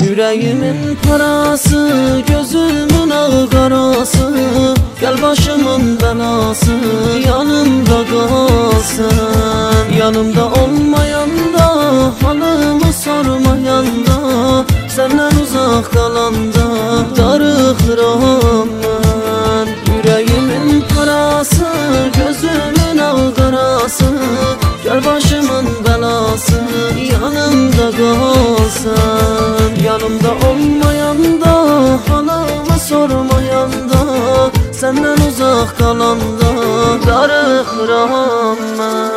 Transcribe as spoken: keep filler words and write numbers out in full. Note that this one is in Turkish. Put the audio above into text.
Yüreğimin parası, gözümün ağı karası, gel başımın belası, yanımda kalsın. Yanımda olmayanda, halımı sormayanda, senden uzak kalanda darıxıram mən. Yüreğimin parası, gözümün ağı karası, gel başımın belası, yanımda kalsın. Yanımda olmayanda, halımı sormayanda, senden uzak kalanda darıxıram mən.